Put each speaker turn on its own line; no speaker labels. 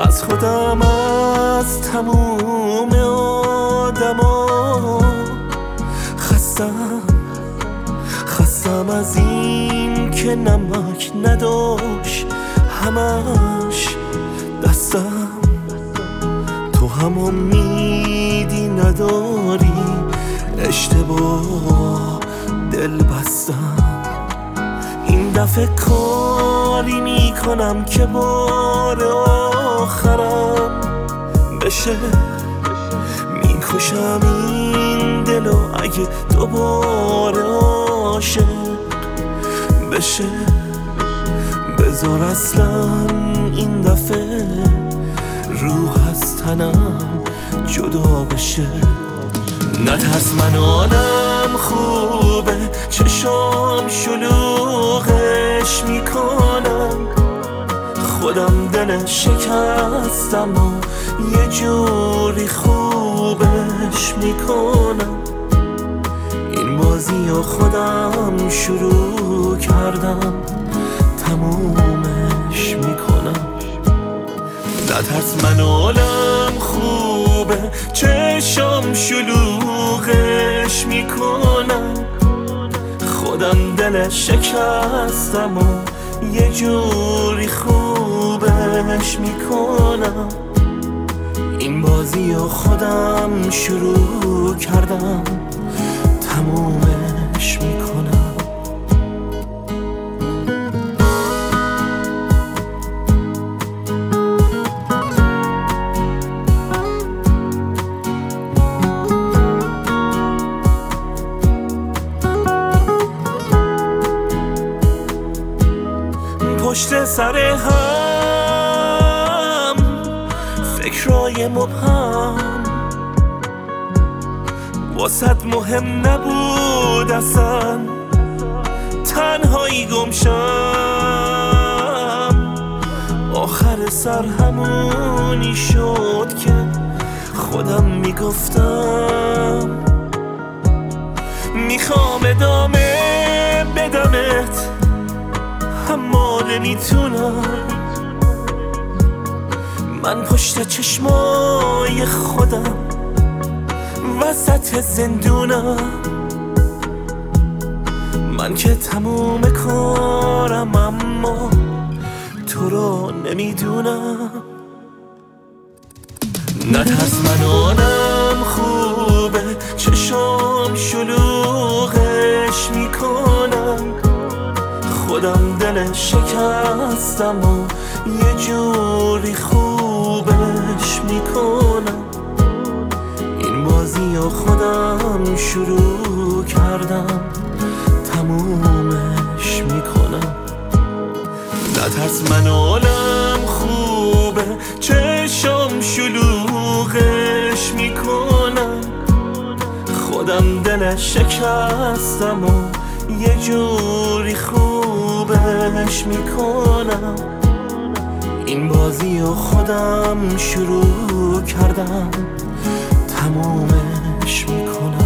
از خودم، از تموم آدما خستم از این که نمک نداشت همش دستم. تو هم امیدی نداری، اشتباه دل بستم. این دفعه کاری میکنم که بار آخرم بشه. میکشم این دلو اگه دوباره عاشق بشه. بذار اصلا این دفعه روح از تنم جدا بشه. نترس، من آدم خوبه، چشام شلوغش میکنم. خودم دل شکستم و یه جوری خوبش میکنم. این بازی رو خودم شروع کردم، تمومش میکنم. نترس، من عالم خوبه، چشم شلوغش میکنم. خودم دل شکستم و یه جوری خوبش میکنم. این بازی رو خودم شروع کردم، تمومش میکنم. پشت سر هم فکرای مبهم، واسط مهم نبود اصلا تنهایی گمشم. آخر سر همونی شد که خودم میگفتم. میخوام ادامه بدمت اما نمیتونم. من پشت چشمای خودم وسط زندونم. من که تموم کارم اما تو رو نمیدونم. نترس، من آدم خوبه، چشام شلوغش میکنم. خودم دل شکستم و یه جوری خوبش میکنم. این بازی رو خودم شروع کردم، تمومش میکنم. نترس، من عالم خوبه، چشم شلوغش میکنم. خودم دل شکستم و یه جوری خوبش میکنم. این بازی رو خودم شروع کردم، تمومش میکنم.